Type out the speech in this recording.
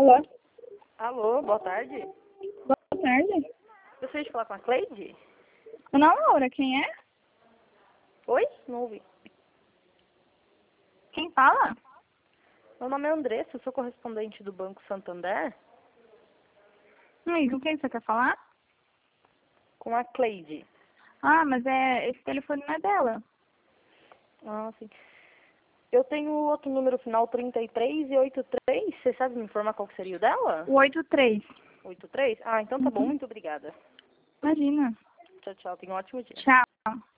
Alô? Alô, boa tarde. Boa tarde. Gostaria de falar com a Cleide? Meu nome é Laura, quem é? Oi? Não ouvi. Quem fala? Meu nome é Andressa, eu sou correspondente do Banco Santander. E com quem você quer falar? Com a Cleide. Ah, mas esse telefone não é dela. Ah, sim. Eu tenho outro número final 33 e 83. Você sabe me informar qual que seria o dela? O 83. 83? Ah, então tá bom, muito obrigada. Imagina. Tchau, tchau. Tenha um ótimo dia. Tchau.